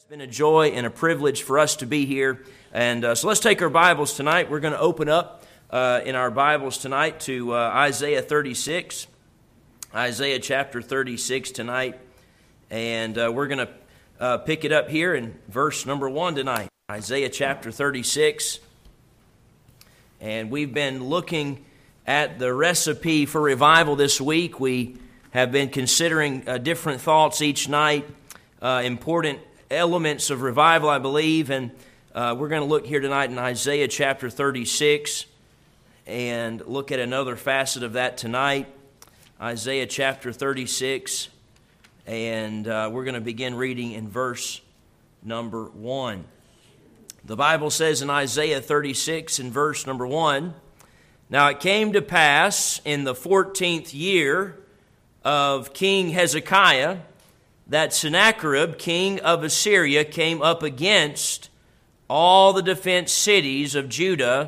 It's been a joy and a privilege for us to be here. And so let's take our Bibles tonight. We're going to open up in our Bibles tonight to Isaiah 36. Isaiah chapter 36 tonight. And we're going to pick it up here in verse number 1 tonight. Isaiah chapter 36. And we've been looking at the recipe for revival this week. We have been considering different thoughts each night, important elements of revival, I believe, and we're going to look here tonight in Isaiah chapter 36 and look at another facet of that tonight. Isaiah chapter 36, and we're going to begin reading in verse number 1. The Bible says in Isaiah 36 in verse number 1, "Now it came to pass in the 14th year of King Hezekiah that Sennacherib, king of Assyria, came up against all the defense cities of Judah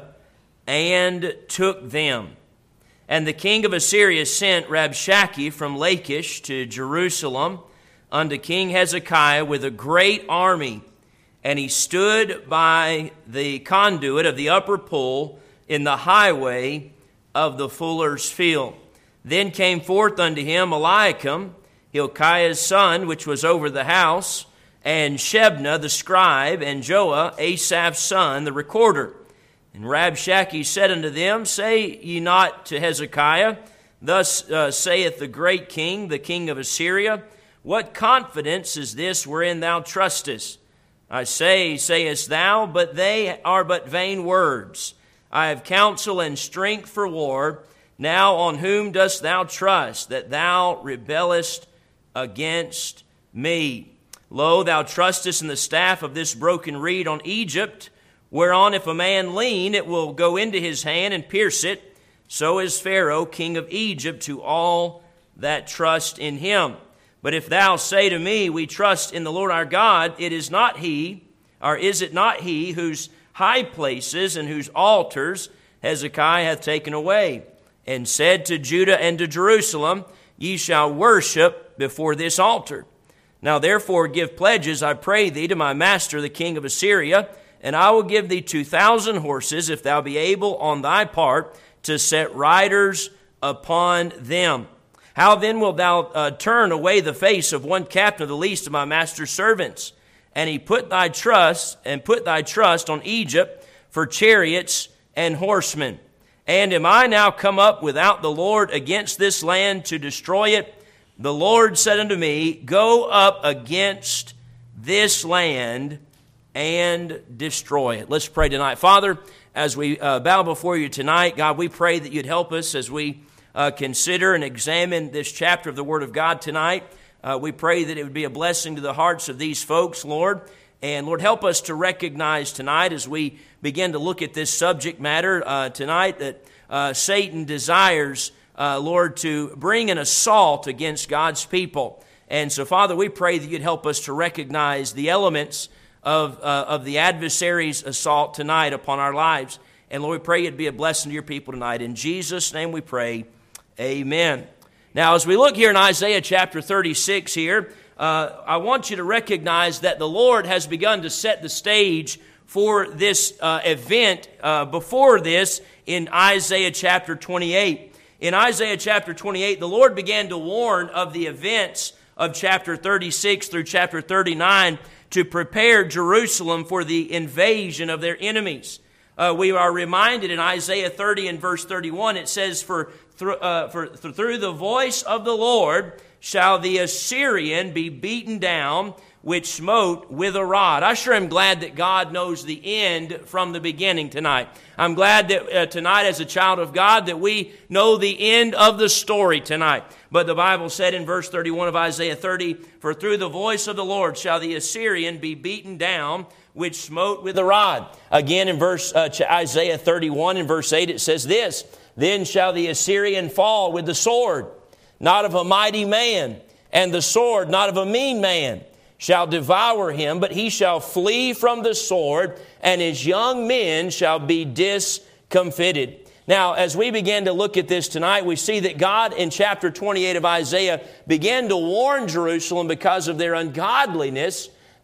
and took them. And the king of Assyria sent Rabshakeh from Lachish to Jerusalem unto King Hezekiah with a great army. And he stood by the conduit of the upper pool in the highway of the fuller's field. Then came forth unto him Eliakim, Hilkiah's son, which was over the house, and Shebna the scribe, and Joah, Asaph's son, the recorder. And Rabshakeh said unto them, Say ye not to Hezekiah, Thus saith the great king, the king of Assyria, What confidence is this wherein thou trustest? I say, sayest thou, but they are but vain words. I have counsel and strength for war. Now on whom dost thou trust, that thou rebellest against me? Lo, thou trustest in the staff of this broken reed on Egypt, whereon if a man lean, it will go into his hand and pierce it. So is Pharaoh, king of Egypt, to all that trust in him. But if thou say to me, We trust in the Lord our God, it is not he, or is it not he whose high places and whose altars Hezekiah hath taken away, and said to Judah and to Jerusalem, Ye shall worship before this altar. Now therefore give pledges, I pray thee, to my master the king of Assyria, and I will give thee 2,000 horses, if thou be able on thy part to set riders upon them. How then wilt thou turn away the face of one captain of the least of my master's servants? And he put thy trust on Egypt for chariots and horsemen. And am I now come up without the Lord against this land to destroy it? The Lord said unto me, Go up against this land and destroy it." Let's pray tonight. Father, as we bow before you tonight, God, we pray that you'd help us as we consider and examine this chapter of the Word of God tonight. We pray that it would be a blessing to the hearts of these folks, Lord. And Lord, help us to recognize tonight as we begin to look at this subject matter tonight that Satan desires, Lord, to bring an assault against God's people. And so, Father, we pray that you'd help us to recognize the elements of the adversary's assault tonight upon our lives. And Lord, we pray it'd be a blessing to your people tonight. In Jesus' name we pray, amen. Now, as we look here in Isaiah chapter 36 here, I want you to recognize that the Lord has begun to set the stage for this event before this in Isaiah chapter 28. In Isaiah chapter 28, the Lord began to warn of the events of chapter 36 through chapter 39 to prepare Jerusalem for the invasion of their enemies. We are reminded in Isaiah 30 and verse 31, it says, For through the voice of the Lord shall the Assyrian be beaten down, which smote with a rod. I sure am glad that God knows the end from the beginning tonight. I'm glad that tonight as a child of God that we know the end of the story tonight. But the Bible said in verse 31 of Isaiah 30, For through the voice of the Lord shall the Assyrian be beaten down, which smote with a rod. Again in Isaiah 31 and verse 8 it says this, Then shall the Assyrian fall with the sword, not of a mighty man, and the sword not of a mean man shall devour him, but he shall flee from the sword, and his young men shall be discomfited. Now, as we begin to look at this tonight, we see that God in chapter 28 of Isaiah began to warn Jerusalem because of their ungodliness,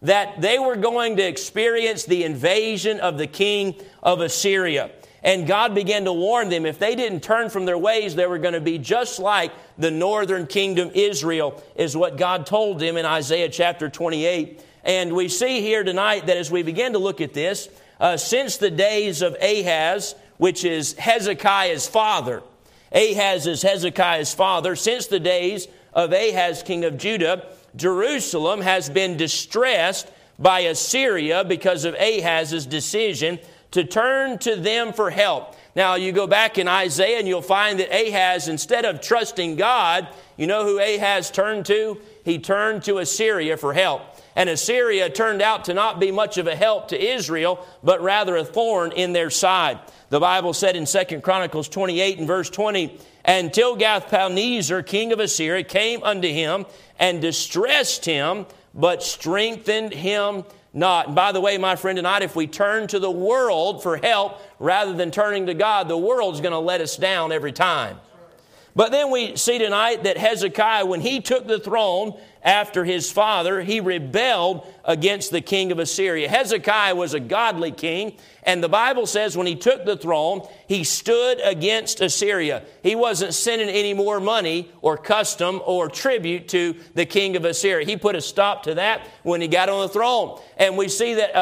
that they were going to experience the invasion of the king of Assyria. And God began to warn them if they didn't turn from their ways, they were going to be just like the northern kingdom Israel, is what God told them in Isaiah chapter 28. And we see here tonight that as we begin to look at this, since the days of Ahaz, which is Hezekiah's father, Ahaz is Hezekiah's father, since the days of Ahaz, king of Judah, Jerusalem has been distressed by Assyria because of Ahaz's decision to turn to them for help. Now, you go back in Isaiah and you'll find that Ahaz, instead of trusting God, you know who Ahaz turned to? He turned to Assyria for help. And Assyria turned out to not be much of a help to Israel, but rather a thorn in their side. The Bible said in 2 Chronicles 28 and verse 20, "And Tilgath-Pilneser, king of Assyria, came unto him and distressed him, but strengthened him not." And by the way, my friend, tonight, if we turn to the world for help rather than turning to God, the world's going to let us down every time. But then we see tonight that Hezekiah, when he took the throne after his father, he rebelled against the king of Assyria. Hezekiah was a godly king, and the Bible says when he took the throne, he stood against Assyria. He wasn't sending any more money or custom or tribute to the king of Assyria. He put a stop to that when he got on the throne. And we see that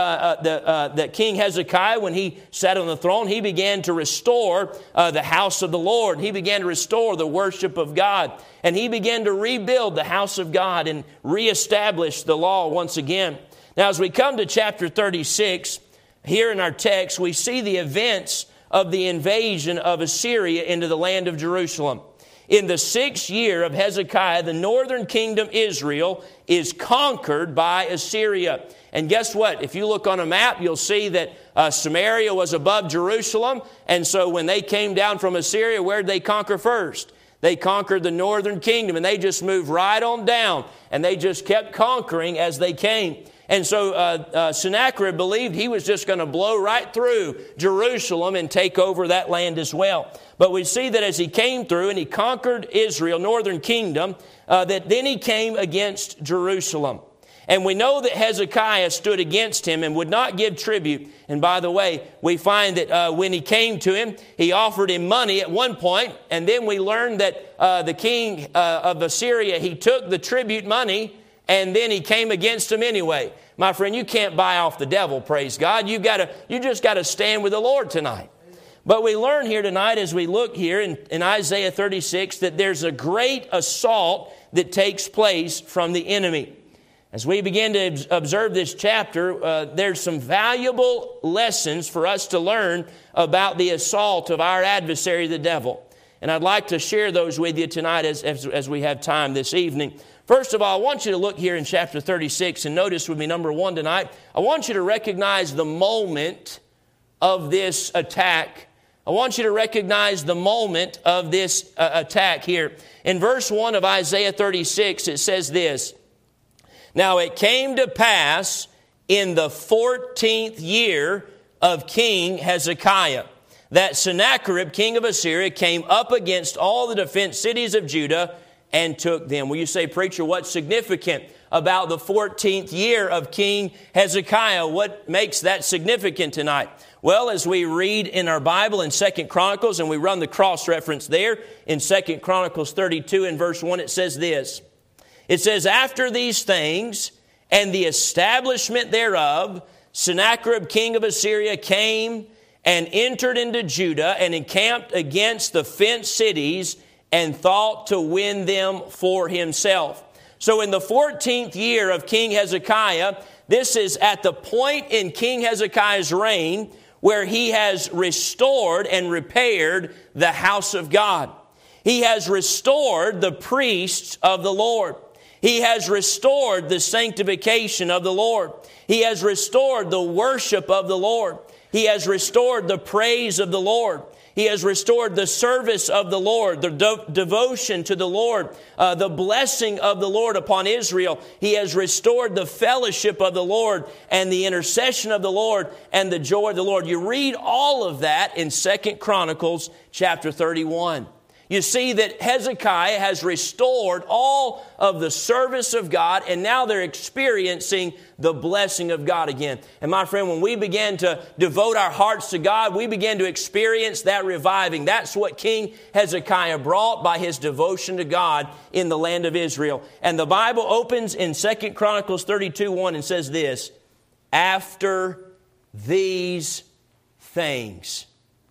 that King Hezekiah, when he sat on the throne, he began to restore the house of the Lord. He began to restore the worship of God. And he began to rebuild the house of God and reestablish the law once again. Now, as we come to chapter 36, here in our text, we see the events of the invasion of Assyria into the land of Jerusalem. In the 6th year of Hezekiah, the northern kingdom Israel is conquered by Assyria. And guess what? If you look on a map, you'll see that Samaria was above Jerusalem. And so when they came down from Assyria, where did they conquer first? They conquered the northern kingdom, and they just moved right on down, and they just kept conquering as they came. And so Sennacherib believed he was just going to blow right through Jerusalem and take over that land as well. But we see that as he came through and he conquered Israel, northern kingdom, that then he came against Jerusalem. And we know that Hezekiah stood against him and would not give tribute. And by the way, we find that when he came to him, he offered him money at one point. And then we learned that the king of Assyria, he took the tribute money and then he came against him anyway. My friend, you can't buy off the devil, praise God. You just got to stand with the Lord tonight. But we learn here tonight as we look here in Isaiah 36 that there's a great assault that takes place from the enemy. As we begin to observe this chapter, there's some valuable lessons for us to learn about the assault of our adversary, the devil. And I'd like to share those with you tonight as we have time this evening. First of all, I want you to look here in chapter 36 and notice with me, number one tonight, I want you to recognize the moment of this attack. I want you to recognize the moment of this attack here. In verse 1 of Isaiah 36, it says this, "Now it came to pass in the 14th year of King Hezekiah, that Sennacherib, king of Assyria, came up against all the defenced cities of Judah and took them." Will you say, preacher, what's significant about the 14th year of King Hezekiah? What makes that significant tonight? Well, as we read in our Bible in 2 Chronicles, and we run the cross-reference there, in 2 Chronicles 32 and verse 1, it says this. It says, "After these things and the establishment thereof, Sennacherib, king of Assyria, came and entered into Judah and encamped against the fenced cities and thought to win them for himself." So in the 14th year of King Hezekiah, this is at the point in King Hezekiah's reign where he has restored and repaired the house of God. He has restored the priests of the Lord. He has restored the sanctification of the Lord. He has restored the worship of the Lord. He has restored the praise of the Lord. He has restored the service of the Lord, the devotion to the Lord, the blessing of the Lord upon Israel. He has restored the fellowship of the Lord and the intercession of the Lord and the joy of the Lord. You read all of that in 2 Chronicles chapter 31. you see that Hezekiah has restored all of the service of God, and now they're experiencing the blessing of God again. And my friend, when we begin to devote our hearts to God, we begin to experience that reviving. That's what King Hezekiah brought by his devotion to God in the land of Israel. And the Bible opens in 2 Chronicles 32:1 and says this, after these things.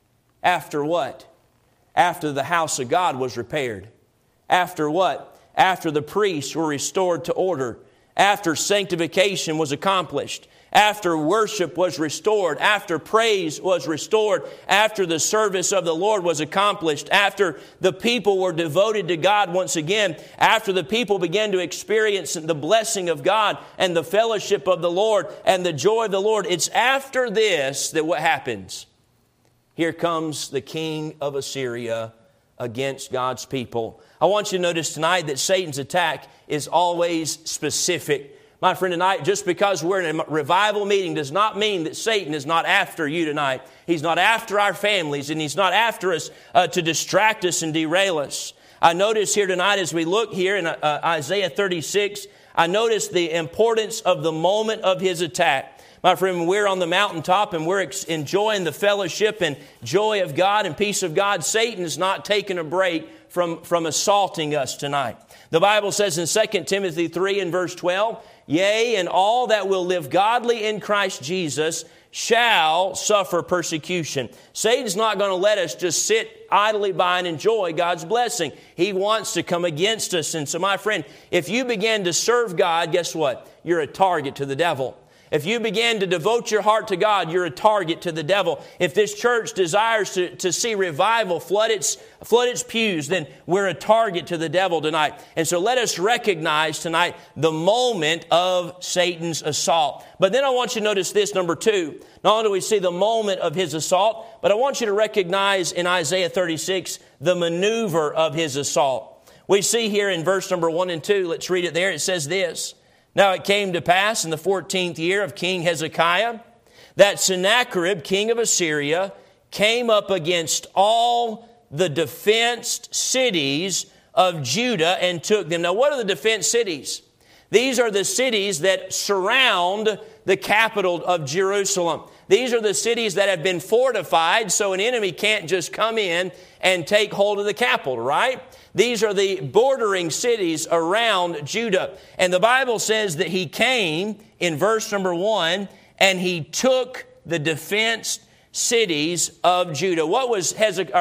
After what? After the house of God was repaired. After what? After the priests were restored to order. After sanctification was accomplished. After worship was restored. After praise was restored. After the service of the Lord was accomplished. After the people were devoted to God once again. After the people began to experience the blessing of God and the fellowship of the Lord and the joy of the Lord. It's after this that what happens? Here comes the king of Assyria against God's people. I want you to notice tonight that Satan's attack is always specific. My friend, tonight, just because we're in a revival meeting does not mean that Satan is not after you tonight. He's not after our families, and he's not after us to distract us and derail us. I notice here tonight as we look here in Isaiah 36, I notice the importance of the moment of his attack. My friend, when we're on the mountaintop and we're enjoying the fellowship and joy of God and peace of God, Satan is not taking a break from assaulting us tonight. The Bible says in 2 Timothy 3 and verse 12, yea, and all that will live godly in Christ Jesus shall suffer persecution. Satan's not going to let us just sit idly by and enjoy God's blessing. He wants to come against us. And so, my friend, if you begin to serve God, guess what? You're a target to the devil. If you begin to devote your heart to God, you're a target to the devil. If this church desires to see revival flood its pews, then we're a target to the devil tonight. And so let us recognize tonight the moment of Satan's assault. But then I want you to notice this, number 2. Not only do we see the moment of his assault, but I want you to recognize in Isaiah 36 the maneuver of his assault. We see here in verse number 1 and 2, let's read it there. It says this, now it came to pass in the 14th year of King Hezekiah that Sennacherib, king of Assyria, came up against all the defenced cities of Judah and took them. Now, what are the defenced cities? These are the cities that surround the capital of Jerusalem. These are the cities that have been fortified so an enemy can't just come in and take hold of the capital, right? These are the bordering cities around Judah. And the Bible says that he came in verse number 1 and he took the defenced cities of Judah. What was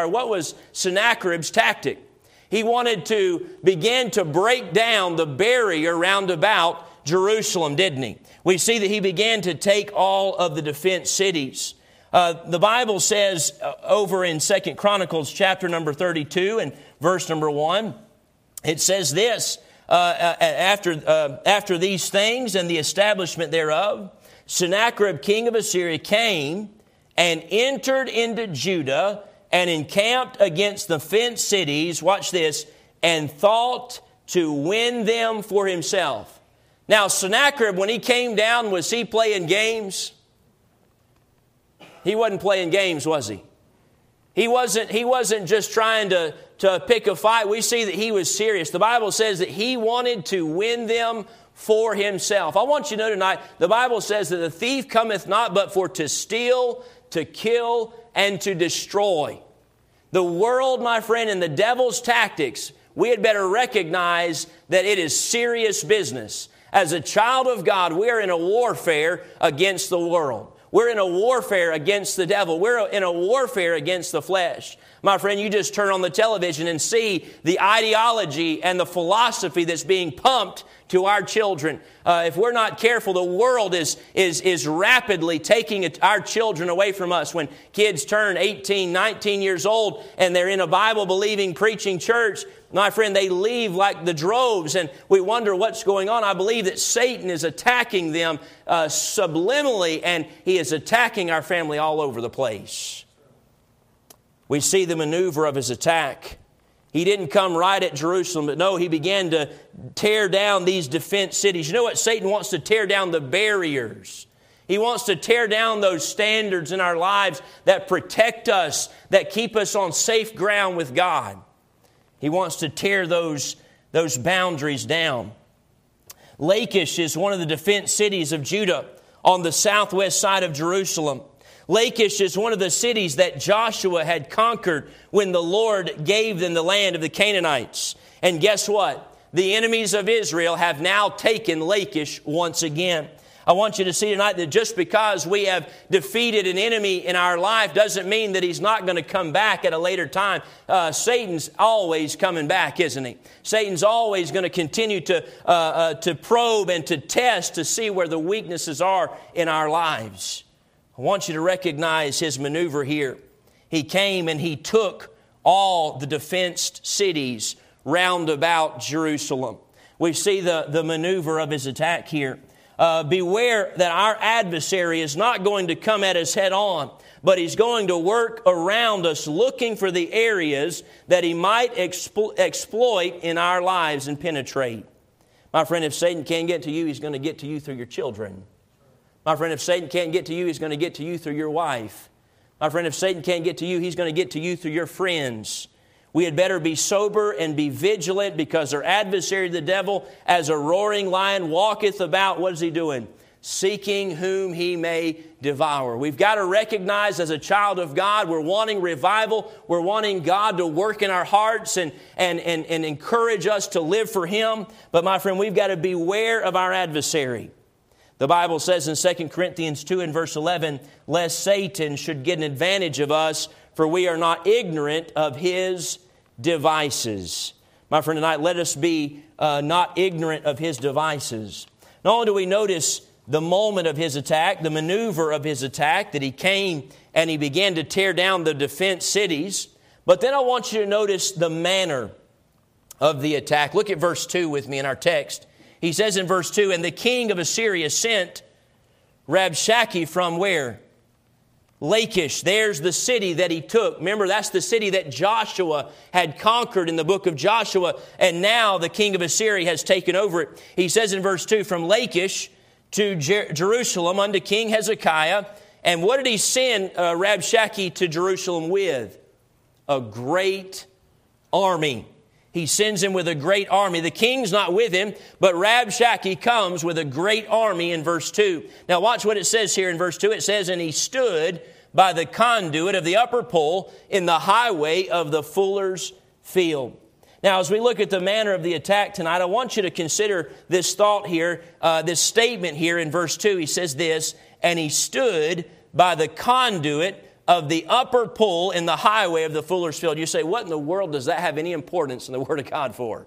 Sennacherib's tactic? He wanted to begin to break down the barrier round about Jerusalem, didn't he? We see that he began to take all of the defense cities. The Bible says over in 2 Chronicles chapter number 32 and verse number 1, it says this, after these things and the establishment thereof, Sennacherib, king of Assyria, came and entered into Judah and encamped against the fenced cities, watch this, and thought to win them for himself. Now, Sennacherib, when he came down, was he playing games? He wasn't playing games, was he? He wasn't just trying to pick a fight. We see that he was serious. The Bible says that he wanted to win them for himself. I want you to know tonight, the Bible says that the thief cometh not but for to steal, to kill, and to destroy. The world, my friend, and the devil's tactics, we had better recognize that it is serious business. As a child of God, we are in a warfare against the world. We're in a warfare against the devil. We're in a warfare against the flesh. My friend, you just turn on the television and see the ideology and the philosophy that's being pumped to our children. If we're not careful, the world is rapidly taking our children away from us. When kids turn 18, 19 years old and they're in a Bible-believing, preaching church, my friend, they leave like the droves and we wonder what's going on. I believe that Satan is attacking them subliminally, and he is attacking our family all over the place. We see the maneuver of his attack. He didn't come right at Jerusalem, but no, he began to tear down these defense cities. You know what? Satan wants to tear down the barriers. He wants to tear down those standards in our lives that protect us, that keep us on safe ground with God. He wants to tear those boundaries down. Lachish is one of the defense cities of Judah on the southwest side of Jerusalem. Lachish is one of the cities that Joshua had conquered when the Lord gave them the land of the Canaanites. And guess what? The enemies of Israel have now taken Lachish once again. I want you to see tonight that just because we have defeated an enemy in our life doesn't mean that he's not going to come back at a later time. Satan's always coming back, isn't he? Satan's always going to continue to probe and to test to see where the weaknesses are in our lives. I want you to recognize his maneuver here. He came and he took all the defensed cities round about Jerusalem. We see the maneuver of his attack here. Beware that our adversary is not going to come at us head on, but he's going to work around us looking for the areas that he might exploit in our lives and penetrate. My friend, if Satan can't get to you, he's going to get to you through your children. My friend, if Satan can't get to you, he's going to get to you through your wife. My friend, if Satan can't get to you, he's going to get to you through your friends. We had better be sober and be vigilant, because our adversary, the devil, as a roaring lion, walketh about. What is he doing? Seeking whom he may devour. We've got to recognize as a child of God, we're wanting revival. We're wanting God to work in our hearts and encourage us to live for Him. But my friend, we've got to beware of our adversary. The Bible says in 2 Corinthians 2 and verse 11, lest Satan should get an advantage of us, for we are not ignorant of his devices. My friend, tonight, let us be not ignorant of his devices. Not only do we notice the moment of his attack, the maneuver of his attack, that he came and he began to tear down the defense cities, but then I want you to notice the manner of the attack. Look at verse 2 with me in our text. He says in verse 2, and the king of Assyria sent Rabshakeh from where? Lachish. There's the city that he took. Remember, that's the city that Joshua had conquered in the book of Joshua, and now the king of Assyria has taken over it. He says in verse 2, from Lachish to Jerusalem unto King Hezekiah. And what did he send Rabshakeh to Jerusalem with? A great army. He sends him with a great army. The king's not with him, but Rabshakeh comes with a great army in verse 2. Now watch what it says here in verse 2. It says, and he stood by the conduit of the upper pool in the highway of the fuller's field. Now, as we look at the manner of the attack tonight, I want you to consider this thought here, this statement here in verse 2. He says this, and he stood by the conduit of the upper pool in the highway of the fuller's field. You say, what in the world does that have any importance in the Word of God for?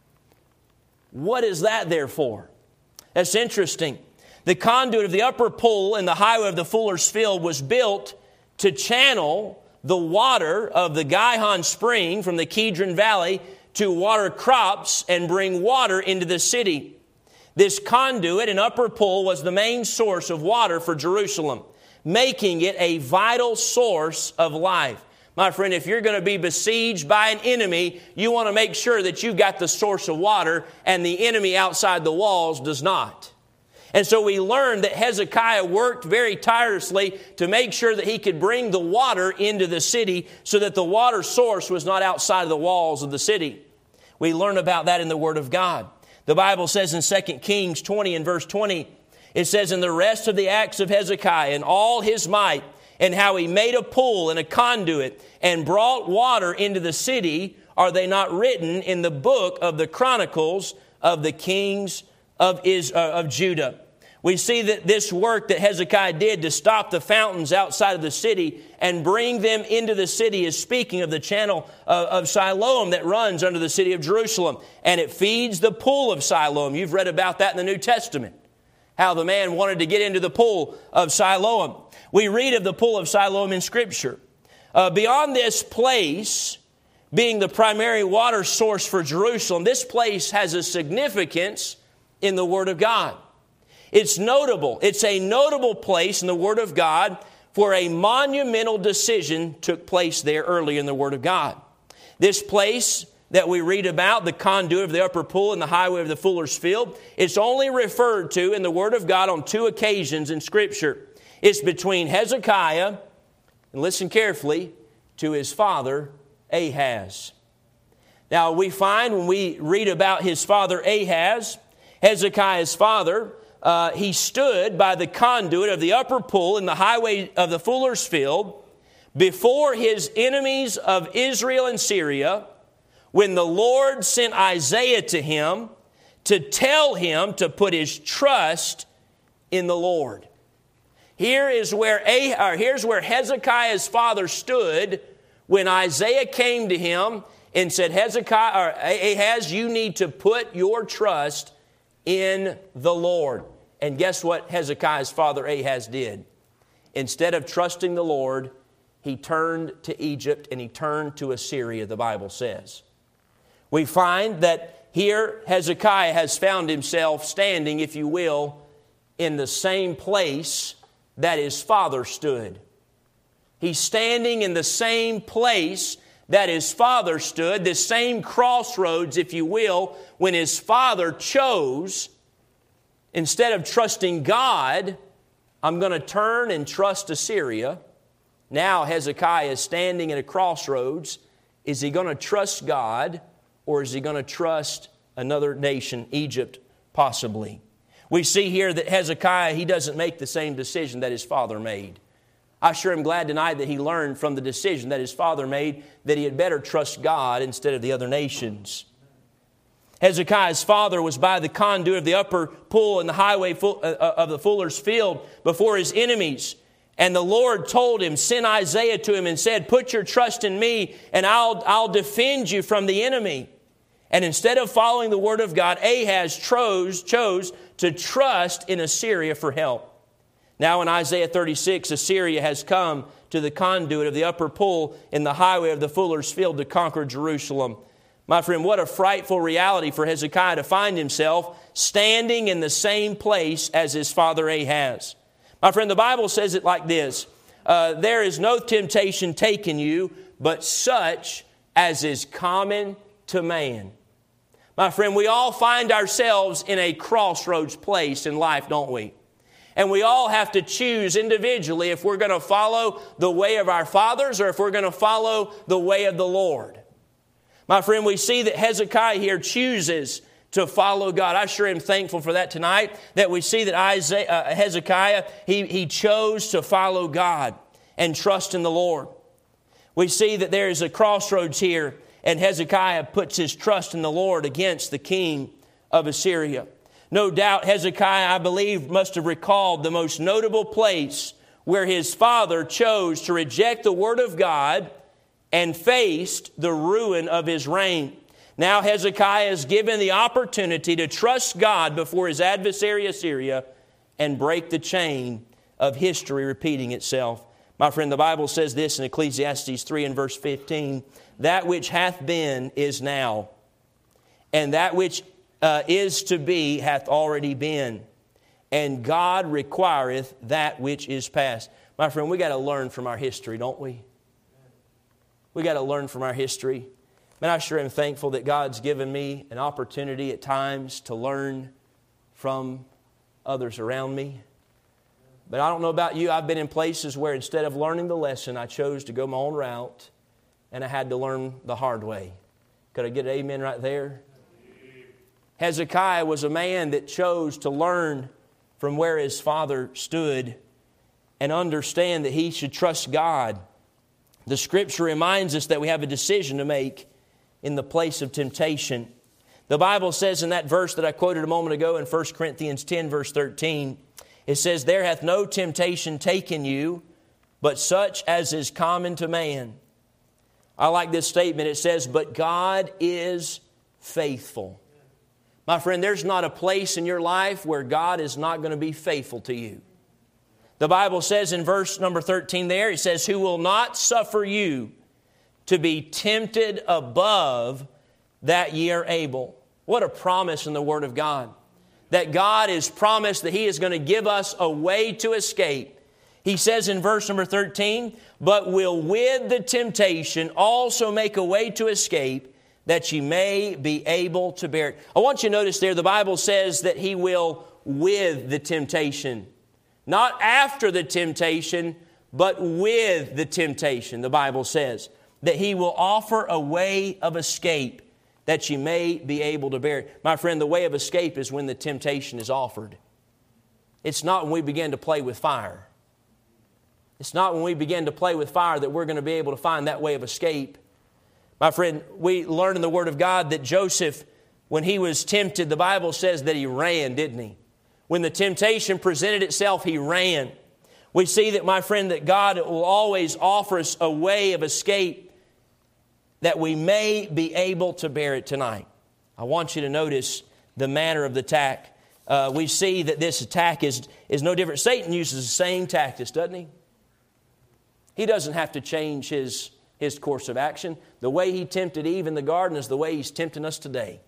What is that there for? That's interesting. The conduit of the upper pool in the highway of the fuller's field was built to channel the water of the Gihon spring from the Kidron Valley to water crops and bring water into the city. This conduit and upper pool was the main source of water for Jerusalem, making it a vital source of life. My friend, if you're going to be besieged by an enemy, you want to make sure that you've got the source of water and the enemy outside the walls does not. And so we learned that Hezekiah worked very tirelessly to make sure that he could bring the water into the city so that the water source was not outside of the walls of the city. We learn about that in the Word of God. The Bible says in 2 Kings 20 and verse 20, it says, in the rest of the acts of Hezekiah and all his might, and how he made a pool and a conduit and brought water into the city, are they not written in the book of the Chronicles of the kings of Judah? We see that this work that Hezekiah did to stop the fountains outside of the city and bring them into the city is speaking of the channel of Siloam that runs under the city of Jerusalem. And it feeds the pool of Siloam. You've read about that in the New Testament, how the man wanted to get into the pool of Siloam. We read of the pool of Siloam in Scripture. Beyond this place being the primary water source for Jerusalem, this place has a significance in the Word of God. It's notable. It's a notable place in the Word of God, for a monumental decision took place there early in the Word of God. This place that we read about, the conduit of the upper pool and the highway of the fuller's field, it's only referred to in the Word of God on two occasions in Scripture. It's between Hezekiah, and listen carefully, to his father Ahaz. Now we find when we read about his father Ahaz, Hezekiah's father, he stood by the conduit of the upper pool in the highway of the fuller's field before his enemies of Israel and Syria, when the Lord sent Isaiah to him to tell him to put his trust in the Lord. Here's where Hezekiah's father stood when Isaiah came to him and said, Ahaz, you need to put your trust in the Lord. And guess what Hezekiah's father Ahaz did? Instead of trusting the Lord, he turned to Egypt and he turned to Assyria, the Bible says. We find that here Hezekiah has found himself standing, if you will, in the same place that his father stood. He's standing in the same place that his father stood, the same crossroads, if you will, when his father chose, instead of trusting God, I'm going to turn and trust Assyria. Now Hezekiah is standing at a crossroads. Is he going to trust God, or is he going to trust another nation, Egypt, possibly? We see here that Hezekiah, he doesn't make the same decision that his father made. I sure am glad tonight that he learned from the decision that his father made that he had better trust God instead of the other nations. Hezekiah's father was by the conduit of the upper pool in the highway of the fuller's field before his enemies. And the Lord told him, sent Isaiah to him and said, put your trust in me and I'll defend you from the enemy. And instead of following the word of God, Ahaz chose to trust in Assyria for help. Now in Isaiah 36, Assyria has come to the conduit of the upper pool in the highway of the fuller's field to conquer Jerusalem. My friend, what a frightful reality for Hezekiah to find himself standing in the same place as his father Ahaz. My friend, the Bible says it like this, there is no temptation taken you, but such as is common to man. My friend, we all find ourselves in a crossroads place in life, don't we? And we all have to choose individually if we're going to follow the way of our fathers or if we're going to follow the way of the Lord. My friend, we see that Hezekiah here chooses to follow God. I sure am thankful for that tonight, that we see that Hezekiah, he chose to follow God and trust in the Lord. We see that there is a crossroads here, and Hezekiah puts his trust in the Lord against the king of Assyria. No doubt Hezekiah, I believe, must have recalled the most notable place where his father chose to reject the word of God and faced the ruin of his reign. Now Hezekiah is given the opportunity to trust God before his adversary Assyria and break the chain of history repeating itself. My friend, the Bible says this in Ecclesiastes 3 and verse 15, that which hath been is now, and that which is to be hath already been, and God requireth that which is past. My friend, we got to learn from our history, don't we? We got to learn from our history. Man, I sure am thankful that God's given me an opportunity at times to learn from others around me. But I don't know about you, I've been in places where instead of learning the lesson, I chose to go my own route, and I had to learn the hard way. Could I get an amen right there? Hezekiah was a man that chose to learn from where his father stood and understand that he should trust God. The Scripture reminds us that we have a decision to make in the place of temptation. The Bible says in that verse that I quoted a moment ago in 1 Corinthians 10, verse 13, it says, there hath no temptation taken you, but such as is common to man. I like this statement. It says, but God is faithful. My friend, there's not a place in your life where God is not going to be faithful to you. The Bible says in verse number 13 there, it says, who will not suffer you to be tempted above that ye are able. What a promise in the Word of God. That God has promised that He is going to give us a way to escape. He says in verse number 13, but will with the temptation also make a way to escape, that ye may be able to bear it. I want you to notice there, the Bible says that He will with the temptation. Not after the temptation, but with the temptation, the Bible says. That He will offer a way of escape. that ye may be able to bear it. My friend, the way of escape is when the temptation is offered. It's not when we begin to play with fire. It's not when we begin to play with fire that we're going to be able to find that way of escape. My friend, we learn in the Word of God that Joseph, when he was tempted, the Bible says that he ran, didn't he? When the temptation presented itself, he ran. We see that, my friend, that God will always offer us a way of escape that we may be able to bear it tonight. I want you to notice the manner of the attack. We see that this attack is no different. Satan uses the same tactics, doesn't he? He doesn't have to change his course of action. The way he tempted Eve in the garden is the way he's tempting us today.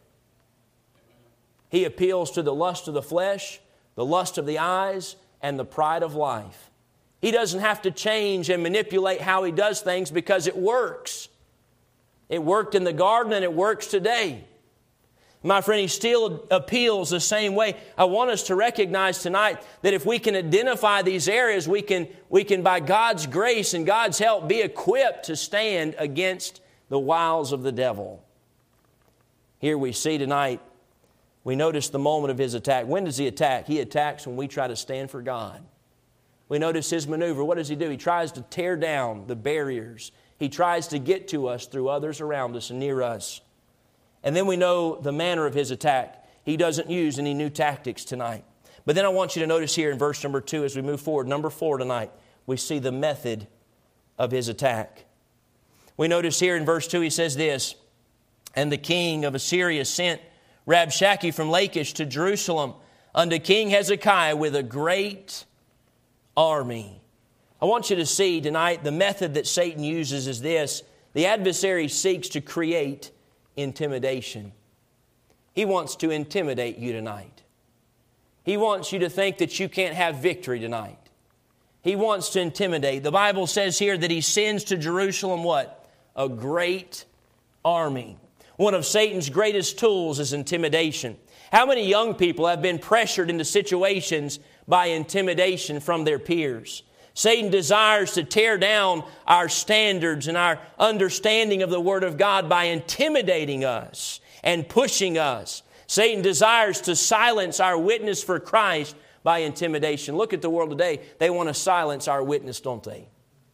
He appeals to the lust of the flesh, the lust of the eyes, and the pride of life. He doesn't have to change and manipulate how he does things because it works. It worked in the garden and it works today. My friend, he still appeals the same way. I want us to recognize tonight that if we can identify these areas, we can by God's grace and God's help be equipped to stand against the wiles of the devil. Here we see tonight, we notice the moment of his attack. When does he attack? He attacks when we try to stand for God. We notice his maneuver. What does he do? He tries to tear down the barriers. He tries to get to us through others around us and near us. And then we know the manner of his attack. He doesn't use any new tactics tonight. But then I want you to notice here in verse number 2 as we move forward, number 4 tonight, we see the method of his attack. We notice here in verse 2 he says this, "And the king of Assyria sent Rabshakeh from Lachish to Jerusalem unto King Hezekiah with a great army." I want you to see tonight the method that Satan uses is this. The adversary seeks to create intimidation. He wants to intimidate you tonight. He wants you to think that you can't have victory tonight. He wants to intimidate. The Bible says here that he sends to Jerusalem what? A great army. One of Satan's greatest tools is intimidation. How many young people have been pressured into situations by intimidation from their peers? Satan desires to tear down our standards and our understanding of the Word of God by intimidating us and pushing us. Satan desires to silence our witness for Christ by intimidation. Look at the world today. They want to silence our witness, don't they?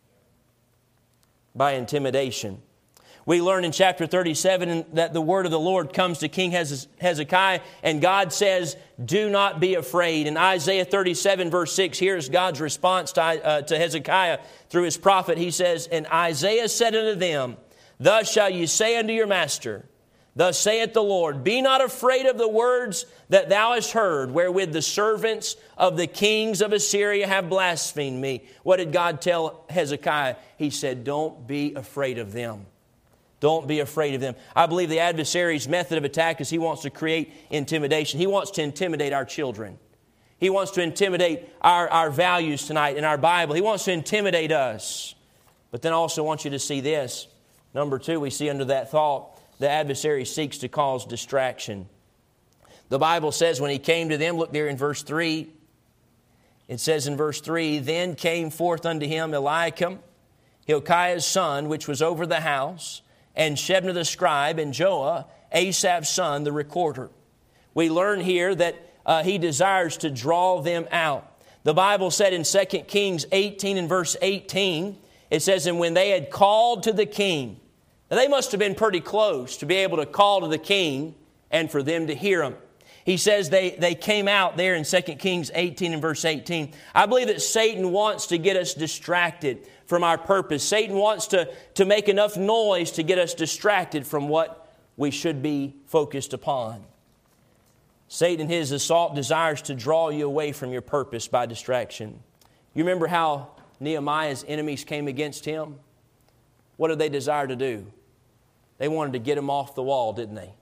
By intimidation. We learn in chapter 37 that the word of the Lord comes to King Hezekiah, and God says, "Do not be afraid." In Isaiah 37 verse 6, here's God's response to Hezekiah through his prophet. He says, "And Isaiah said unto them, Thus shall you say unto your master, Thus saith the Lord, Be not afraid of the words that thou hast heard, wherewith the servants of the kings of Assyria have blasphemed me." What did God tell Hezekiah? He said, "Don't be afraid of them. Don't be afraid of them." I believe the adversary's method of attack is he wants to create intimidation. He wants to intimidate our children. He wants to intimidate our values tonight in our Bible. He wants to intimidate us. But then I also want you to see this. Number 2, we see under that thought, the adversary seeks to cause distraction. The Bible says when he came to them, look there in verse 3. It says in verse 3, "Then came forth unto him Eliakim, Hilkiah's son, which was over the house, and Shebna the scribe, and Joah, Asaph's son, the recorder." We learn here that he desires to draw them out. The Bible said in 2 Kings 18 and verse 18, it says, "And when they had called to the king," now they must have been pretty close to be able to call to the king and for them to hear him. He says they came out there in 2 Kings 18 and verse 18. I believe that Satan wants to get us distracted from our purpose. Satan wants to make enough noise to get us distracted from what we should be focused upon. Satan in his assault desires to draw you away from your purpose by distraction. You remember how Nehemiah's enemies came against him? What did they desire to do? They wanted to get him off the wall, didn't they?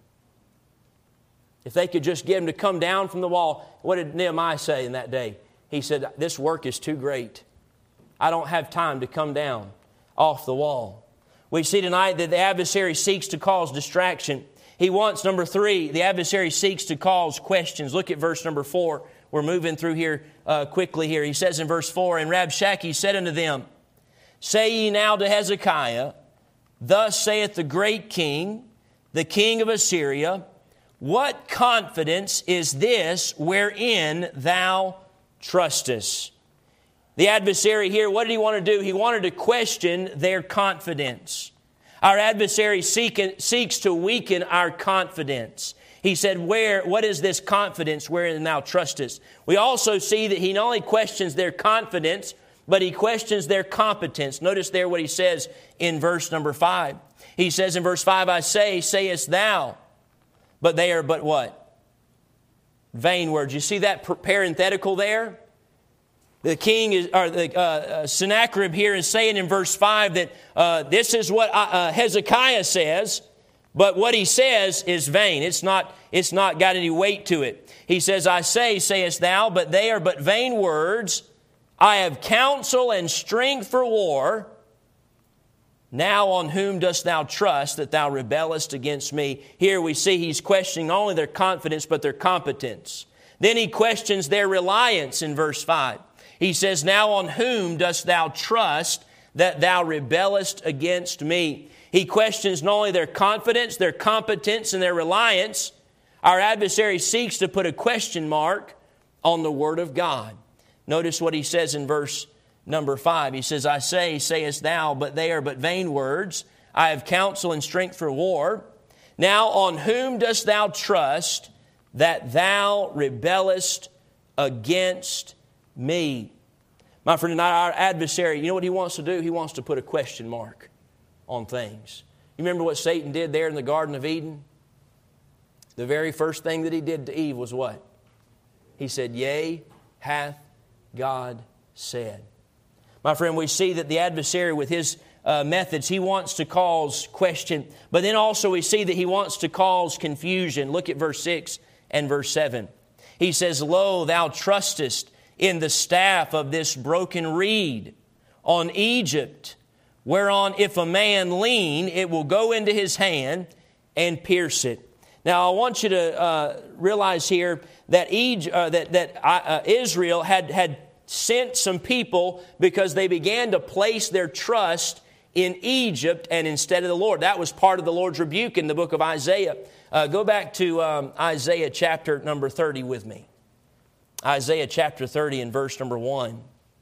If they could just get him to come down from the wall, what did Nehemiah say in that day? He said, "This work is too great. I don't have time to come down off the wall." We see tonight that the adversary seeks to cause distraction. He wants, number 3, the adversary seeks to cause questions. Look at verse number 4. We're moving through here quickly here. He says in verse 4, "And Rabshakeh said unto them, Say ye now to Hezekiah, Thus saith the great king, the king of Assyria, what confidence is this wherein thou trustest? The adversary here, what did he want to do? He wanted to question their confidence. Our adversary seeks to weaken our confidence. He said, what is this confidence wherein thou trustest? We also see that he not only questions their confidence, but he questions their competence. Notice there what he says in verse number 5. He says in verse 5, I say, sayest thou, but they are but what? Vain words. You see that parenthetical there? The king is, or Sennacherib here is saying in verse 5 that this is what Hezekiah says, but what he says is vain. It's not got any weight to it. He says, I say, sayest thou, but they are but vain words. I have counsel and strength for war. Now on whom dost thou trust that thou rebellest against me? Here we see he's questioning not only their confidence, but their competence. Then he questions their reliance in verse 5. He says, now on whom dost thou trust that thou rebellest against me? He questions not only their confidence, their competence, and their reliance. Our adversary seeks to put a question mark on the Word of God. Notice what he says in verse number 5. He says, I say, sayest thou, but they are but vain words. I have counsel and strength for war. Now on whom dost thou trust that thou rebellest against me? My friend, our adversary, you know what he wants to do? He wants to put a question mark on things. You remember what Satan did there in the Garden of Eden? The very first thing that he did to Eve was what? He said, yea, hath God said. My friend, we see that the adversary with his methods, he wants to cause question. But then also we see that he wants to cause confusion. Look at verse 6 and verse 7. He says, lo, thou trustest in the staff of this broken reed on Egypt, whereon if a man lean, it will go into his hand and pierce it. Now I want you to realize here that Israel had sent some people because they began to place their trust in Egypt and instead of the Lord. That was part of the Lord's rebuke in the book of Isaiah. Go back to Isaiah chapter number 30 with me. Isaiah chapter 30 and verse number 1.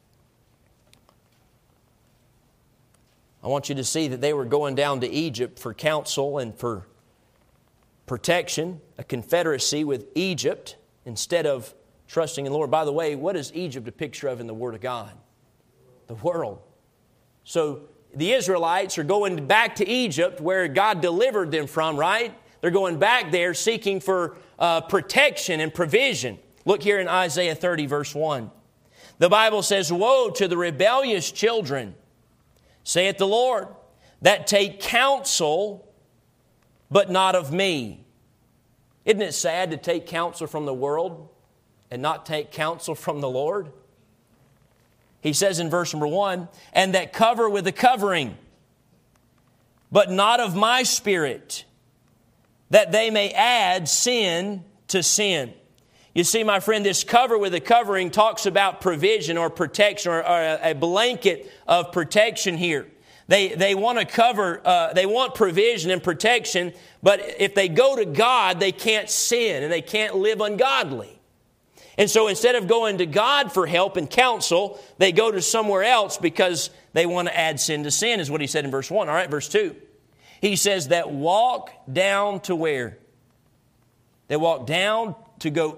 I want you to see that they were going down to Egypt for counsel and for protection, a confederacy with Egypt instead of trusting in the Lord. By the way, what is Egypt a picture of in the Word of God? The world. So the Israelites are going back to Egypt where God delivered them from, right? They're going back there seeking for protection and provision. Look here in Isaiah 30 verse 1. The Bible says, woe to the rebellious children, saith the Lord, that take counsel, but not of me. Isn't it sad to take counsel from the world and not take counsel from the Lord? He says in verse number 1, and that cover with a covering, but not of my spirit, that they may add sin to sin. You see, my friend, this cover with a covering talks about provision or protection or a blanket of protection here. They want to cover, they want provision and protection, but if they go to God, they can't sin and they can't live ungodly. And so instead of going to God for help and counsel, they go to somewhere else because they want to add sin to sin, is what he said in verse 1. All right, verse 2. He says that walk down to where? They walk down to go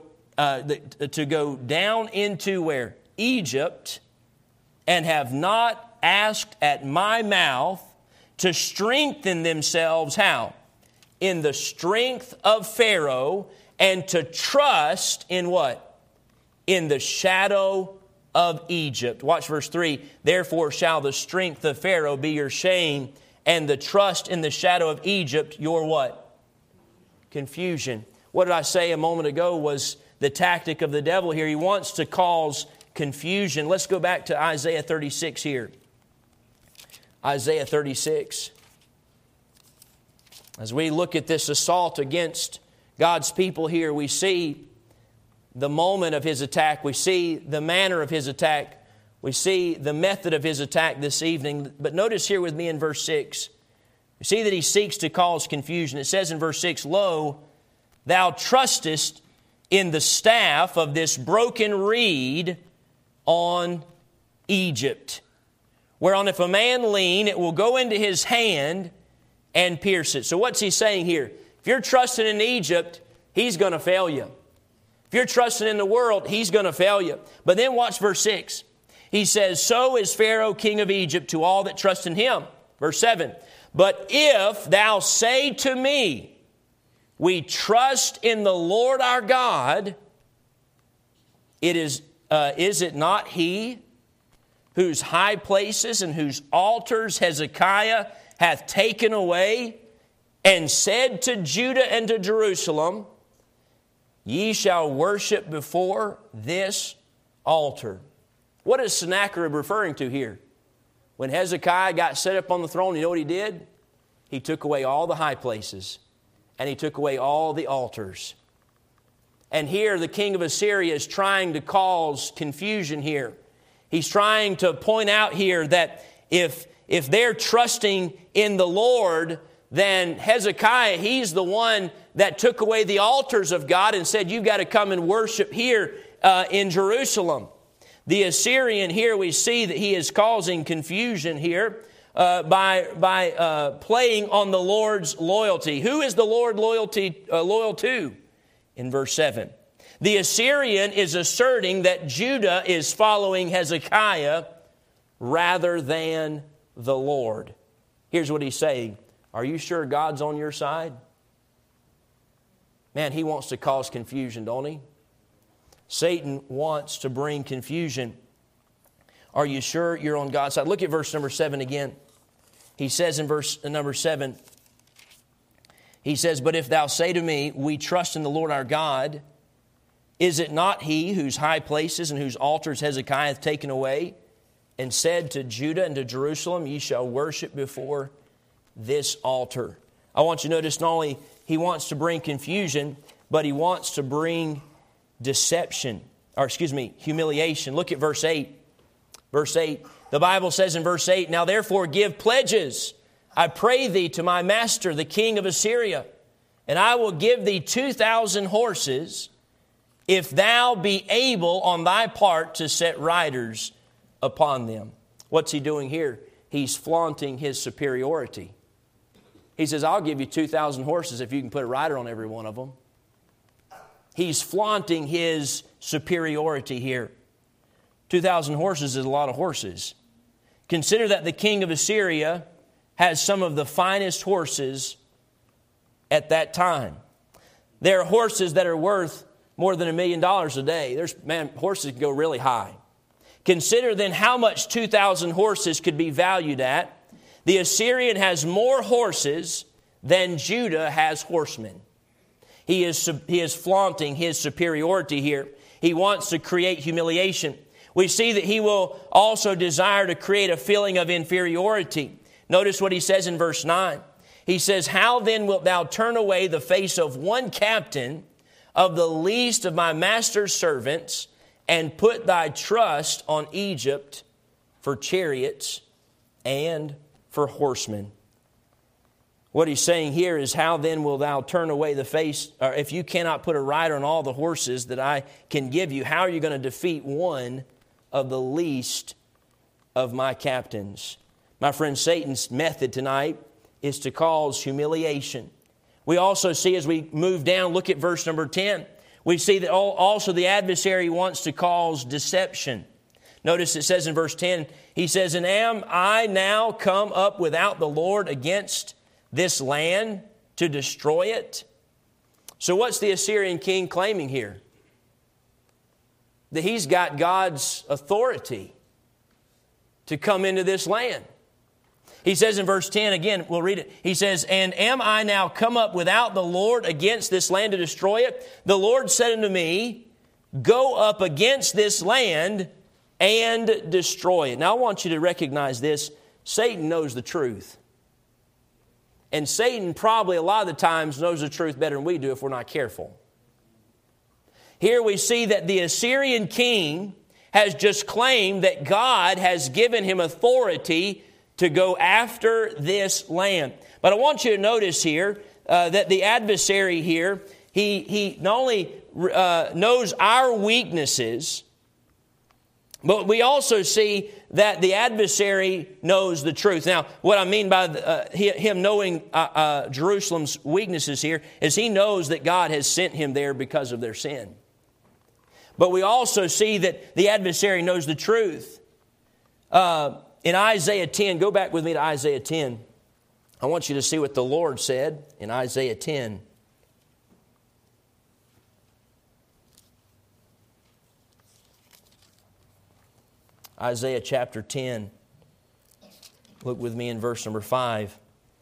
down into where? Egypt, and have not asked at my mouth to strengthen themselves, how? In the strength of Pharaoh, and to trust in what? In the shadow of Egypt. Watch verse 3. Therefore shall the strength of Pharaoh be your shame, and the trust in the shadow of Egypt your what? Confusion. What did I say a moment ago was the tactic of the devil here? He wants to cause confusion. Let's go back to Isaiah 36 here. Isaiah 36. As we look at this assault against God's people here, we see the moment of his attack. We see the manner of his attack. We see the method of his attack this evening. But notice here with me in verse 6. You see that he seeks to cause confusion. It says in verse 6, Lo, thou trustest in the staff of this broken reed on Egypt, whereon if a man lean, it will go into his hand and pierce it. So what's he saying here? If you're trusting in Egypt, he's going to fail you. If you're trusting in the world, he's going to fail you. But then watch verse 6. He says, So is Pharaoh king of Egypt to all that trust in him. Verse 7. But if thou say to me, We trust in the Lord our God, is it not he whose high places and whose altars Hezekiah hath taken away, and said to Judah and to Jerusalem, Ye shall worship before this altar? What is Sennacherib referring to here? When Hezekiah got set up on the throne, you know what he did? He took away all the high places, and he took away all the altars. And here the king of Assyria is trying to cause confusion here. He's trying to point out here that if they're trusting in the Lord, then Hezekiah, he's the one that took away the altars of God and said, You've got to come and worship here in Jerusalem. The Assyrian here, we see that he is causing confusion here by playing on the Lord's loyalty. Who is the Lord loyal to? In verse 7. The Assyrian is asserting that Judah is following Hezekiah rather than the Lord. Here's what he's saying. Are you sure God's on your side? Man, he wants to cause confusion, don't he? Satan wants to bring confusion. Are you sure you're on God's side? Look at verse number 7 again. He says in verse number 7, he says, But if thou say to me, We trust in the Lord our God, is it not he whose high places and whose altars Hezekiah hath taken away, and said to Judah and to Jerusalem, Ye shall worship before this altar? I want you to notice not only he wants to bring confusion, but he wants to bring humiliation. Look at verse 8. Verse 8, the Bible says in verse 8, Now therefore give pledges, I pray thee, to my master, the king of Assyria, and I will give thee 2,000 horses, if thou be able on thy part to set riders upon them. What's he doing here? He's flaunting his superiority. He says, I'll give you 2,000 horses if you can put a rider on every one of them. He's flaunting his superiority here. 2,000 horses is a lot of horses. Consider that the king of Assyria has some of the finest horses at that time. There are horses that are worth more than $1 million a day. Horses can go really high. Consider then how much 2,000 horses could be valued at. The Assyrian has more horses than Judah has horsemen. He is flaunting his superiority here. He wants to create humiliation. We see that he will also desire to create a feeling of inferiority. Notice what he says in verse 9. He says, How then wilt thou turn away the face of one captain of the least of my master's servants, and put thy trust on Egypt for chariots and for horsemen? What he's saying here is, how then will thou turn away the face, or if you cannot put a rider on all the horses that I can give you, how are you going to defeat one of the least of my captains? My friend, Satan's method tonight is to cause humiliation. We also see, as we move down, look at verse number 10. We see that also the adversary wants to cause deception. Notice it says in verse 10, he says, And am I now come up without the Lord against this land to destroy it? So what's the Assyrian king claiming here? That he's got God's authority to come into this land. He says in verse 10, again, we'll read it. He says, And am I now come up without the Lord against this land to destroy it? The Lord said unto me, Go up against this land and destroy it. Now I want you to recognize this. Satan knows the truth. And Satan probably a lot of the times knows the truth better than we do if we're not careful. Here we see that the Assyrian king has just claimed that God has given him authority to go after this land. But I want you to notice here that the adversary here, he not only knows our weaknesses, but we also see that the adversary knows the truth. Now, what I mean by him knowing Jerusalem's weaknesses here is he knows that God has sent him there because of their sin. But we also see that the adversary knows the truth. In Isaiah 10, go back with me to Isaiah 10. I want you to see what the Lord said in Isaiah 10. Isaiah chapter 10. Look with me in verse number 5.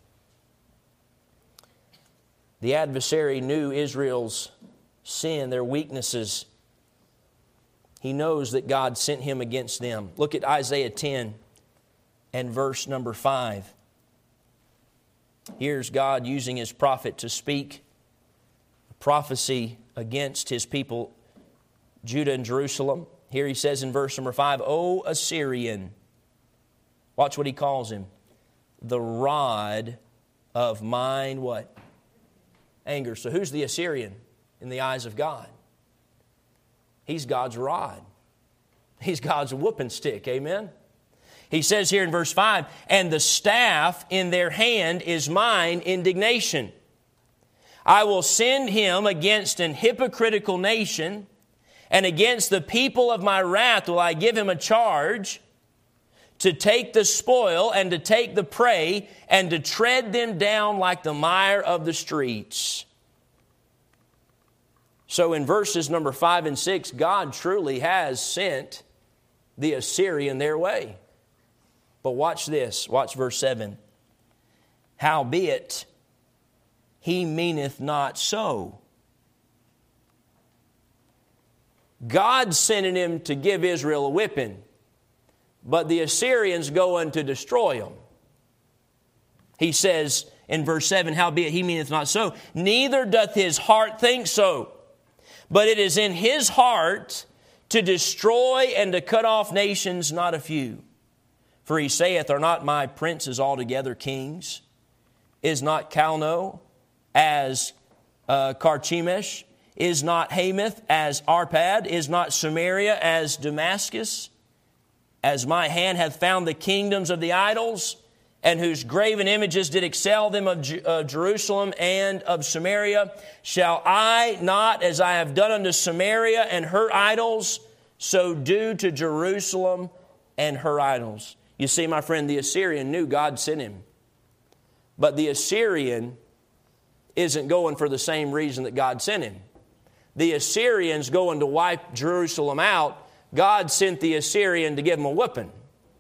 The adversary knew Israel's sin, their weaknesses. He knows that God sent him against them. Look at Isaiah 10 and verse number 5. Here's God using His prophet to speak a prophecy against His people, Judah and Jerusalem. Here He says in verse number 5, O Assyrian, watch what He calls him, the rod of mine, what? Anger. So who's the Assyrian in the eyes of God? He's God's rod. He's God's whooping stick, amen? He says here in verse 5, and the staff in their hand is mine indignation. I will send him against an hypocritical nation, and against the people of my wrath will I give him a charge to take the spoil and to take the prey and to tread them down like the mire of the streets. So in verses number 5 and 6, God truly has sent the Assyrian their way. But watch this. Watch verse 7. Howbeit, he meaneth not so. God sending him to give Israel a whipping, but the Assyrians going to destroy them. He says in verse 7, howbeit he meaneth not so, neither doth his heart think so, but it is in his heart to destroy and to cut off nations, not a few. For he saith, are not my princes altogether kings? Is not Calno as Carchemish? Is not Hamath as Arpad? Is not Samaria as Damascus? As my hand hath found the kingdoms of the idols, and whose graven images did excel them of Jerusalem and of Samaria, shall I not, as I have done unto Samaria and her idols, so do to Jerusalem and her idols? You see, my friend, the Assyrian knew God sent him. But the Assyrian isn't going for the same reason that God sent him. The Assyrian's going to wipe Jerusalem out. God sent the Assyrian to give them a whipping,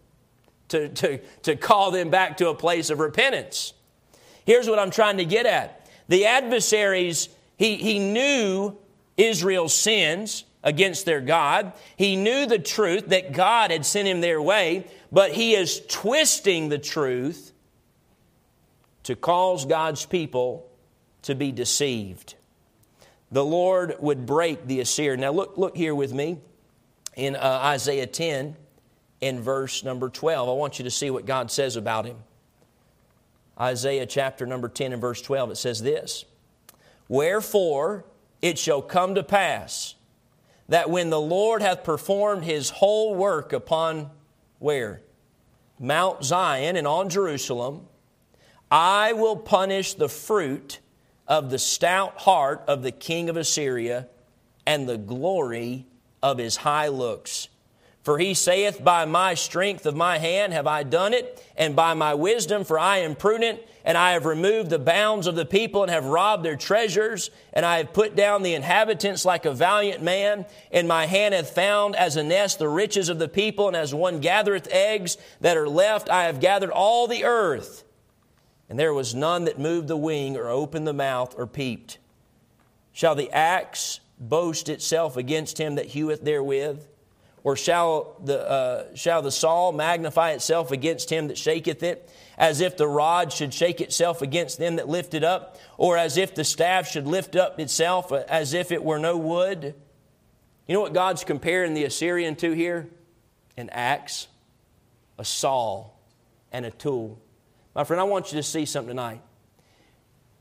to call them back to a place of repentance. Here's what I'm trying to get at. The adversaries, he knew Israel's sins against their God. He knew the truth that God had sent him their way, but he is twisting the truth to cause God's people to be deceived. The Lord would break the Assyrian. Now look here with me in Isaiah 10 in verse number 12. I want you to see what God says about him. Isaiah chapter number 10 and verse 12, it says this, wherefore it shall come to pass that when the Lord hath performed his whole work upon where? Mount Zion and on Jerusalem, I will punish the fruit of the stout heart of the king of Assyria and the glory of his high looks. For he saith, by my strength of my hand have I done it, and by my wisdom, for I am prudent, and I have removed the bounds of the people and have robbed their treasures, and I have put down the inhabitants like a valiant man, and my hand hath found as a nest the riches of the people, and as one gathereth eggs that are left, I have gathered all the earth. And there was none that moved the wing or opened the mouth or peeped. Shall the axe boast itself against him that heweth therewith? Or shall the saw magnify itself against him that shaketh it? As if the rod should shake itself against them that lift it up? Or as if the staff should lift up itself as if it were no wood? You know what God's comparing the Assyrian to here? An axe, a saw, and a tool. My friend, I want you to see something tonight.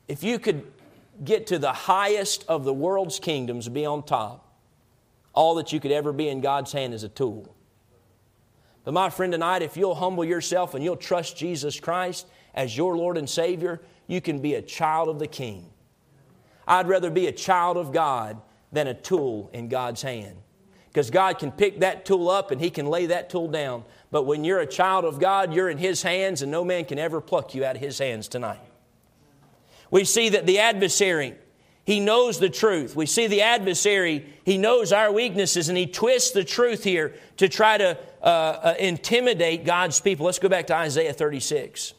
if you could get to the highest of the world's kingdoms, be on top, all that you could ever be in God's hand is a tool. But my friend, tonight, if you'll humble yourself and you'll trust Jesus Christ as your Lord and Savior, you can be a child of the King. I'd rather be a child of God than a tool in God's hand. Because God can pick that tool up and He can lay that tool down. But when you're a child of God, you're in His hands, and no man can ever pluck you out of His hands tonight. We see that the adversary, he knows the truth. We see the adversary, he knows our weaknesses, and he twists the truth here to try to intimidate God's people. Let's go back to Isaiah 36.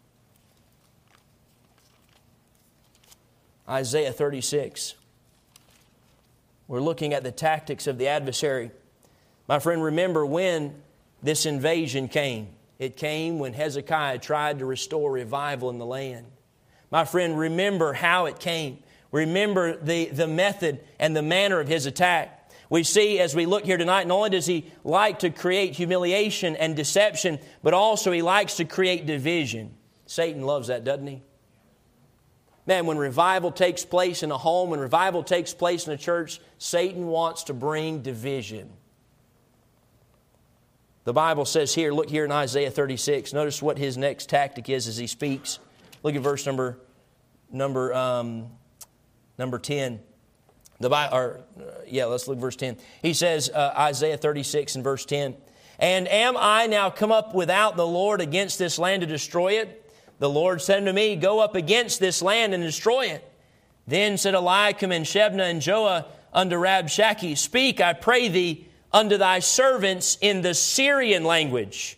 Isaiah 36. We're looking at the tactics of the adversary. My friend, remember when this invasion came. It came when Hezekiah tried to restore revival in the land. My friend, remember how it came. Remember the method and the manner of his attack. We see as we look here tonight, not only does he like to create humiliation and deception, but also he likes to create division. Satan loves that, doesn't he? Man, when revival takes place in a home, when revival takes place in a church, Satan wants to bring division. The Bible says here, look here in Isaiah 36. Notice what his next tactic is as he speaks. Look at verse number 10. Let's look at verse 10. He says, Isaiah 36 and verse 10. And am I now come up without the Lord against this land to destroy it? The Lord said unto me, go up against this land and destroy it. Then said Eliakim and Shebna and Joah unto Rabshakeh, speak, I pray thee, unto thy servants in the Syrian language,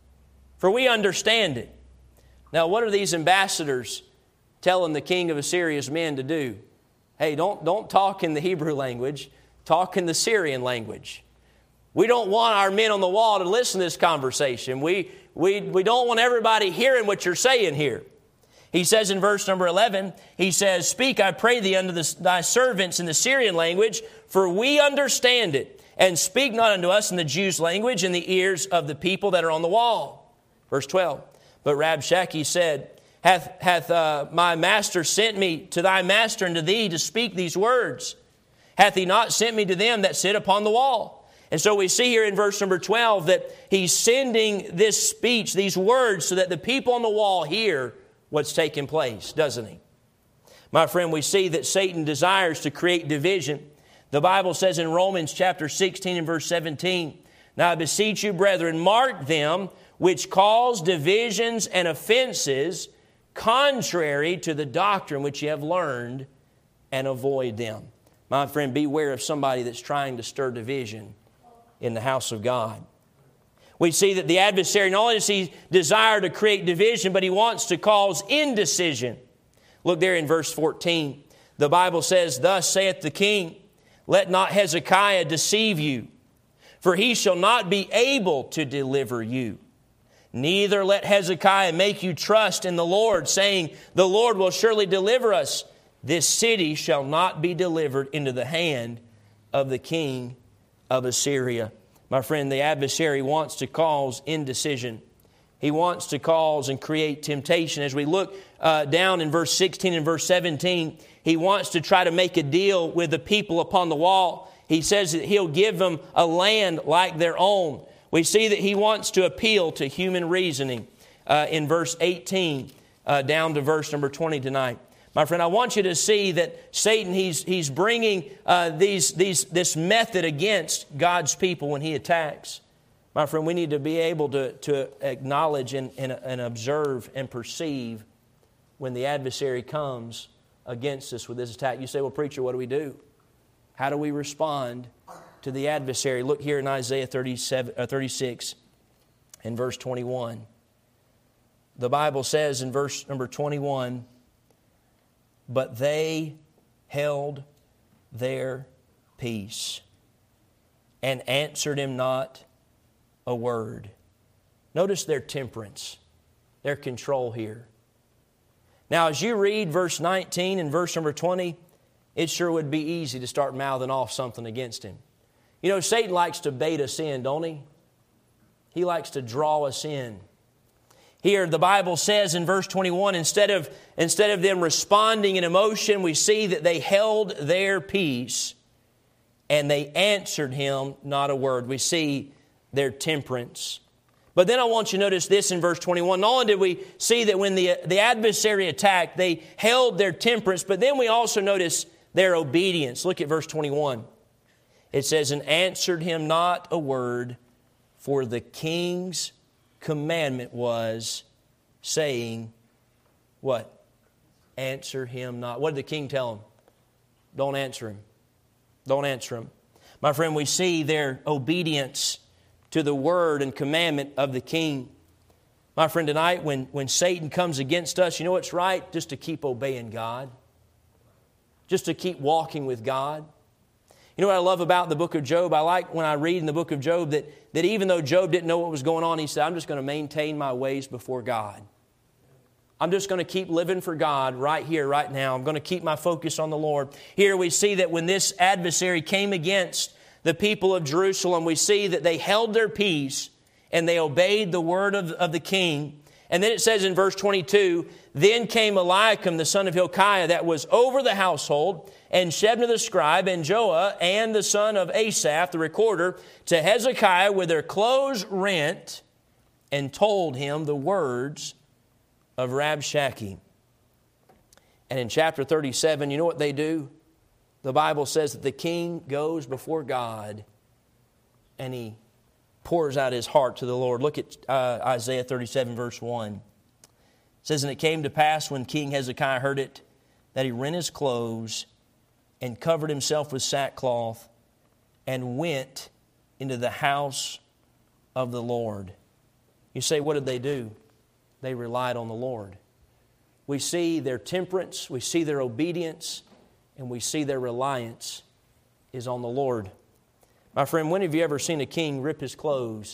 for we understand it. Now, what are these ambassadors telling the king of Assyria's men to do? Hey, don't talk in the Hebrew language. Talk in the Syrian language. We don't want our men on the wall to listen to this conversation. We don't want everybody hearing what you're saying here. He says in verse number 11, he says, speak, I pray thee, unto thy servants in the Syrian language, for we understand it. And speak not unto us in the Jews' language in the ears of the people that are on the wall. Verse 12, but Rabshakeh said, Hath my master sent me to thy master and to thee to speak these words? Hath he not sent me to them that sit upon the wall? And so we see here in verse number 12 that he's sending this speech, these words, so that the people on the wall hear what's taking place, doesn't he? My friend, we see that Satan desires to create division. The Bible says in Romans chapter 16 and verse 17, now I beseech you, brethren, mark them which cause divisions and offenses contrary to the doctrine which you have learned, and avoid them. My friend, beware of somebody that's trying to stir division in the house of God. We see that the adversary, not only does he desire to create division, but he wants to cause indecision. Look there in verse 14. The Bible says, thus saith the king, let not Hezekiah deceive you, for he shall not be able to deliver you. Neither let Hezekiah make you trust in the Lord, saying, the Lord will surely deliver us. This city shall not be delivered into the hand of the king of Assyria. My friend, the adversary wants to cause indecision. He wants to cause and create temptation. As we look down in verse 16 and verse 17, he wants to try to make a deal with the people upon the wall. He says that he'll give them a land like their own. We see that he wants to appeal to human reasoning in verse 18 down to verse number 20 tonight. My friend, I want you to see that Satan, he's bringing this method against God's people when he attacks. My friend, we need to be able to acknowledge and observe and perceive when the adversary comes against us with this attack. You say, well, preacher, what do we do? How do we respond to the adversary? Look here in Isaiah 36 and verse 21. The Bible says in verse number 21, but they held their peace and answered him not a word. Notice their temperance, their control here. Now, as you read verse 19 and verse number 20, it sure would be easy to start mouthing off something against him. You know, Satan likes to bait us in, don't he? He likes to draw us in. Here the Bible says in verse 21, instead of them responding in emotion, we see that they held their peace and they answered him not a word. We see their temperance. But then I want you to notice this in verse 21. Not only did we see that when the adversary attacked, they held their temperance, but then we also notice their obedience. Look at verse 21. It says, and answered him not a word, for the king's commandment was, saying, what? Answer him not. What did the king tell him? Don't answer him. Don't answer him. My friend, we see their obedience to the word and commandment of the king. My friend, tonight when Satan comes against us, you know what's right? Just to keep obeying God. Just to keep walking with God. You know what I love about the book of Job? I like when I read in the book of Job that even though Job didn't know what was going on, he said, I'm just going to maintain my ways before God. I'm just going to keep living for God right here, right now. I'm going to keep my focus on the Lord. Here we see that when this adversary came against the people of Jerusalem, we see that they held their peace and they obeyed the word of the king. And then it says in verse 22, then came Eliakim, the son of Hilkiah, that was over the household, and Shebna the scribe, and Joah, and the son of Asaph, the recorder, to Hezekiah with their clothes rent, and told him the words of Rabshakeh. And in chapter 37, you know what they do? The Bible says that the king goes before God and he pours out his heart to the Lord. Look at Isaiah 37 verse 1. It says, and it came to pass when King Hezekiah heard it, that he rent his clothes and covered himself with sackcloth and went into the house of the Lord. You say, what did they do? They relied on the Lord. We see their temperance, we see their obedience, and we see their reliance is on the Lord. My friend, when have you ever seen a king rip his clothes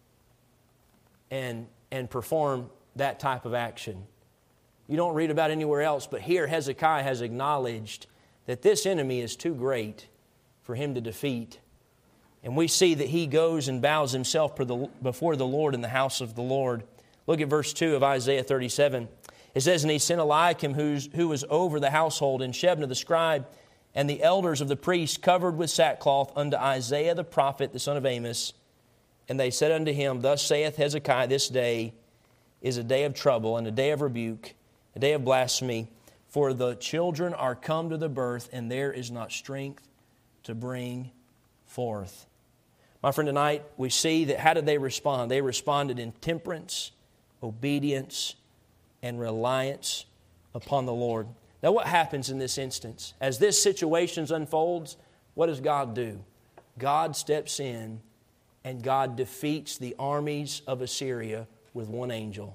and perform that type of action? You don't read about it anywhere else, but here Hezekiah has acknowledged that this enemy is too great for him to defeat. And we see that he goes and bows himself before the Lord in the house of the Lord. Look at verse 2 of Isaiah 37. It says, and he sent Eliakim, who was over the household, and Shebna the scribe, and the elders of the priests covered with sackcloth unto Isaiah the prophet, the son of Amos. And they said unto him, thus saith Hezekiah, this day is a day of trouble and a day of rebuke, a day of blasphemy. For the children are come to the birth, and there is not strength to bring forth. My friend, tonight we see that how did they respond? They responded in temperance, obedience, and reliance upon the Lord. Now what happens in this instance? As this situation unfolds, what does God do? God steps in and God defeats the armies of Assyria with one angel.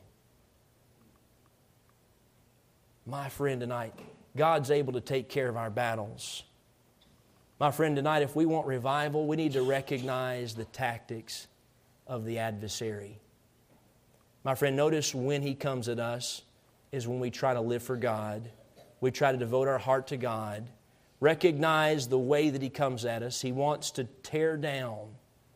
My friend, tonight, God's able to take care of our battles. My friend, tonight, if we want revival, we need to recognize the tactics of the adversary. My friend, notice when he comes at us is when we try to live for God. We try to devote our heart to God. Recognize the way that he comes at us. He wants to tear down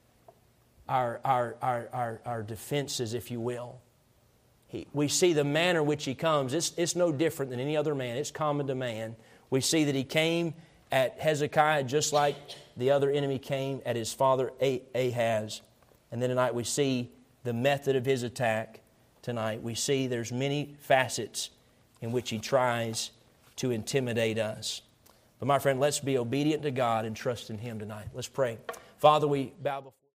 our defenses, if you will. We see the manner in which he comes. It's no different than any other man. It's common to man. We see that he came at Hezekiah just like the other enemy came at his father Ahaz. And then tonight we see the method of his attack tonight. We see there's many facets in which he tries to intimidate us. But my friend, let's be obedient to God and trust in him tonight. Let's pray. Father, we bow before